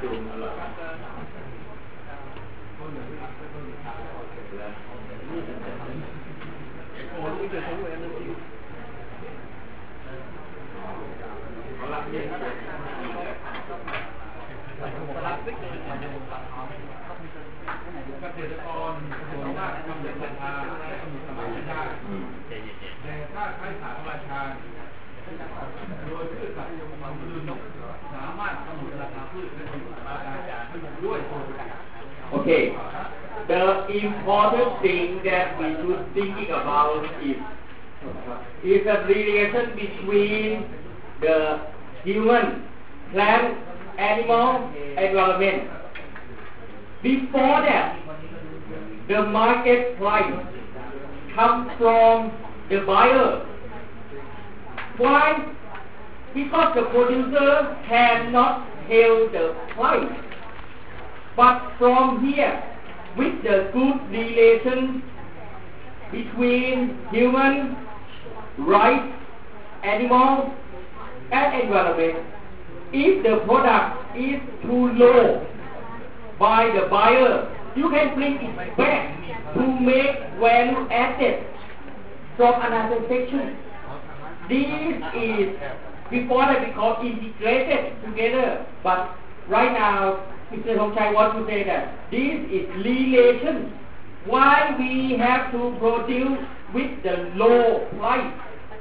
เกษตรกรส่วนมากทำอย่างราคาและกำหนดตลาดไม่ได้แต่ถ้าใช้สารราชาโดยพืชสัตว์สมดุลสามารถกำหนดราคาพืชและผลผลิตด้วย Okay, the important thing that we should thinking about is the relation between the human, plant, animal, environment. Before that, the market price comes from the buyer. Why? Because the producer cannot tell the price. But from here, with the good relation between human, rights, animal, and environment, if the product is too low by the buyer, you can bring it back to make value added from another section. This is before that we call integrated together, but right now Mr. Thongchai wants to say that this is relation. Why we have to produce with the low price?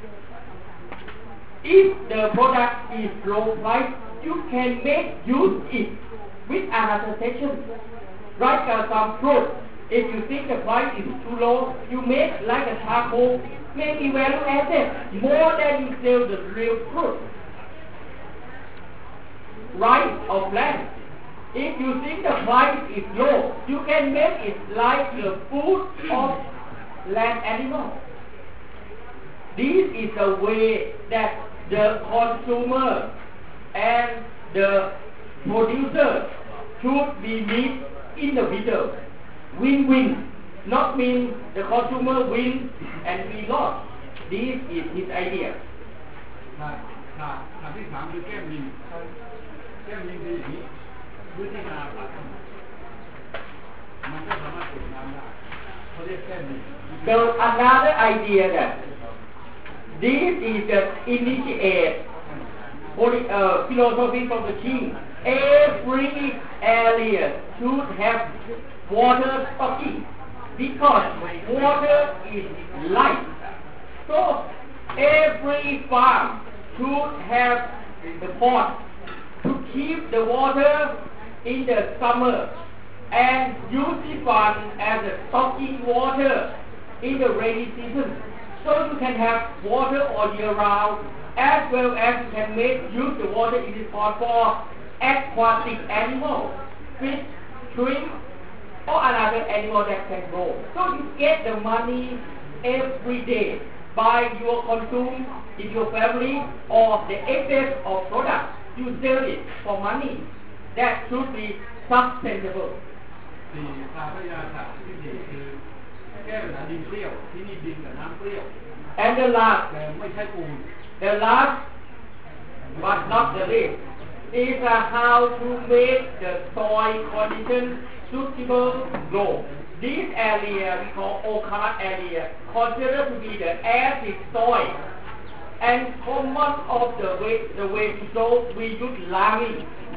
If the product is low price, you can make use it with another section. Like some fruit, if you think the price is too low, you make like a charcoal, maybe value added more than you sell the real fruit. Rice or plant. If you think the price is low, you can make it like the food of land animal. This is the way that the consumer and the producer should be meet in the middle. Win-win. Not mean the consumer win and we lost. This is his idea. ที่ถามคือแก้มลิงคืออย่างนี้พื้นที่นาป่ามันก็สามารถเก็บน้ำได้เขาเรียกแก้มลิง So another idea that this is the initiate philosophy from the king. Every area should have water stocking because water is life. So every farm should have the pot to keep the water in the summer and use this one as a stocking water in the rainy season. So you can have water all year round as well as you can use the water in this pot for aquatic animals, fish, shrimp, or another animal that can grow. So you get the money every day by your consume in your family or the excess of product. You sell it for money. That should be sustainable. ที่ทางพยาศาสตร์ที่ดีคือแก้ปัญหาดินเปรี้ยวที่นี่ดินกับน้ำเปรี้ยว And the last, แต่ไม่ใช่ปูน the last but not the least is how to make the soil condition suitable grow. This area we call Okara area considered to be the acid soil. And common of the way to grow we use lime,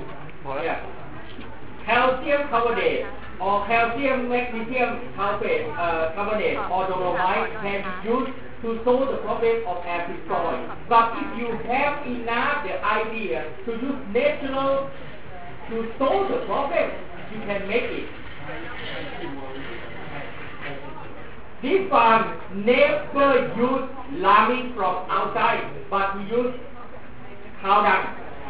calcium carbonate or calcium magnesium carbonate or dolomite can be used to solve the problem of acid soil. But if you have enough the idea to use natural to solve the problem, you can make it. This farm never use lime from outside, but we use cow dung.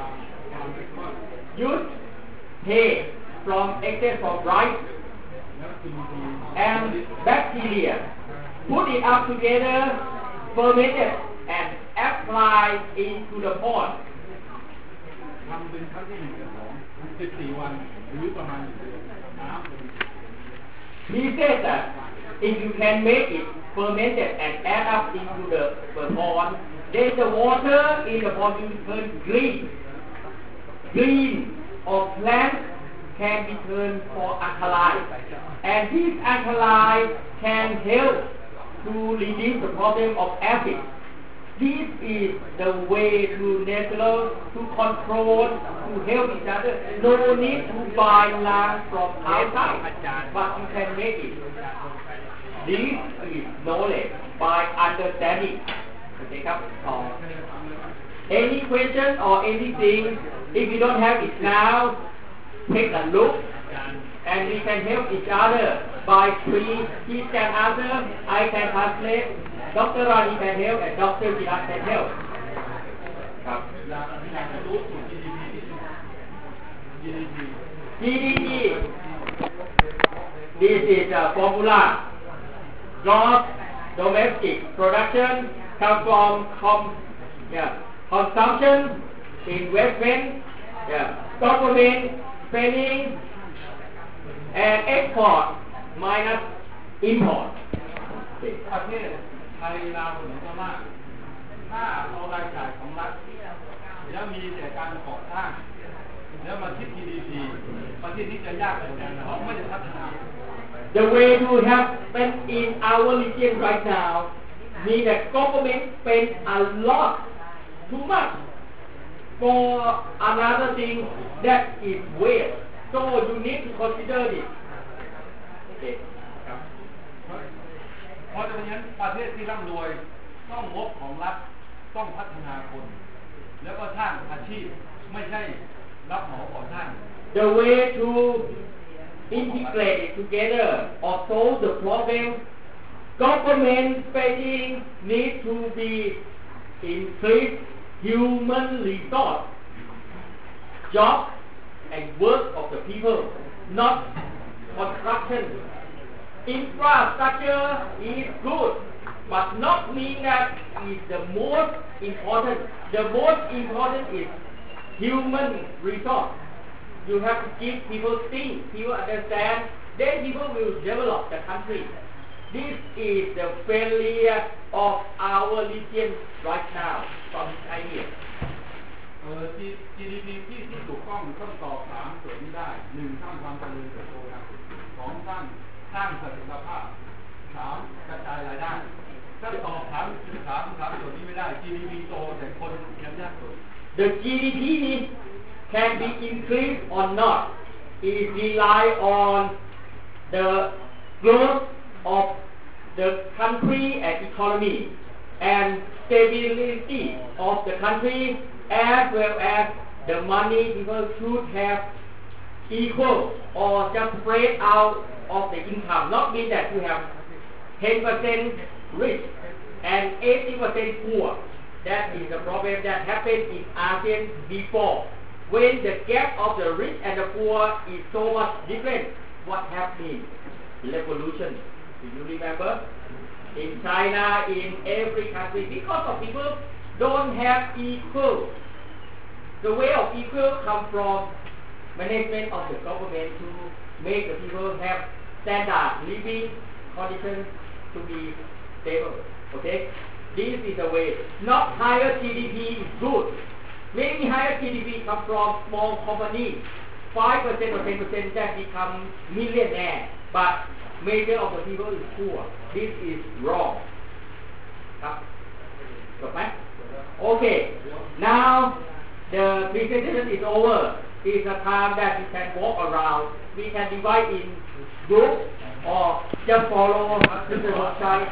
Use hay from excess from rice and bacteria. Put it up together, ferment it, and apply into the pot. ทำเป็นครั้งที่1 กับ 2 14 วันหรือประมาณ1 เดือนน้ำ He said that if you can make it fermented and add up into the pot, then the water in the pot will turn green. or plants can be turned for alkali, and this alkali can help to reduce the problem of acid. This is the way to natural, to control, to help each other. No need to buy land from outside, but you can make it. This is knowledge by understanding. Okay, any question or anything? If you don't have it now, take a look, and we can help each other by free. He can answer, I can translate, Dr. Rani can help, and Dr. Jirat can help. GDP. This is a formula. Gross domestic production comes from consumption, investment, government spending, and export minus import. ประเทศไทยลาวเหนือพม่าถ้าเอารายจ่ายของรัฐแล้วมีแต่การก่อสร้างแล้วมาคิด GDP ประเทศนี้จะยากเหมือนกันเพราะไม่ได้พัฒนา The way to have spent in our region right now means that government spend a lot, too much, for another thing that is waste. So you need to consider this. Okay. เพราะฉะนั้นประเทศที่ร่ำรวยต้องงบของรัฐต้องพัฒนาคนแล้วก็สร้างอาชีพไม่ใช่รับเหมาก่อสร้าง The way to integrate it together or solve the problem, government spending needs to be increased human resource, jobs and work of the people, not construction. Infrastructure is good, but not mean that is the most important. The most important is human resource. You have to give people think, people understand, then people will develop the country. This is the failure of our region right now from this idea. GDP ที่ถูกต้องตอบ3ส่วนนี้ได้1สร้างความเจริญเติบโตครับ2สร้างเสถียรภาพ3กระจายรายได้ถ้าตอบ3ส่วนนี้ไม่ได้ GDP โตแต่คนยังยากจน The GDP can be increased or not. It rely on the growth of the country and economy and stability of the country, as well as the money people should have equal or just spread out of the income. Not mean that you have 10% rich and 80% poor. That is the problem that happened in ASEAN before. When the gap of the rich and the poor is so much different, what happened? Revolution. Do you remember? In China, in every country, because of people don't have equal. The way of equal comes from management of the government to make the people have standard living conditions to be stable. Okay? This is the way. Not higher GDP is good. Many higher GDP come from small companies. 5% or 10% that become millionaire. But major of the people is poor. This is wrong. Okay. Now the presentation is over. It is a time that we can walk around. We can divide in groups or just follow Mr. Website.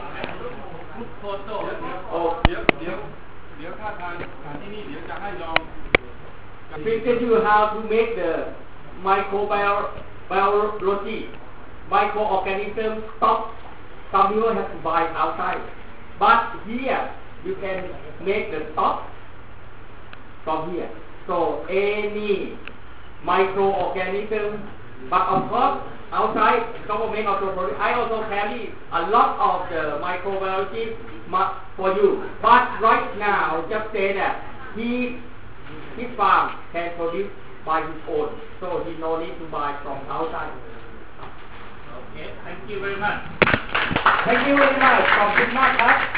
เดี๋ยวถ้าทางที่นี่เดี๋ยวจะให้ลอง Present you how to make the microbiology. Microorganism stop. Some people have to buy outside. But here you can make the stop from here. So any microorganism, but of course outside government also produce. I also carry a lot of the microbiology for you. But right now just say that his farm can produce by his own. So he no need to buy from outside. Okay, thank you very much. Thank you very much. ขอบคุณมากครับ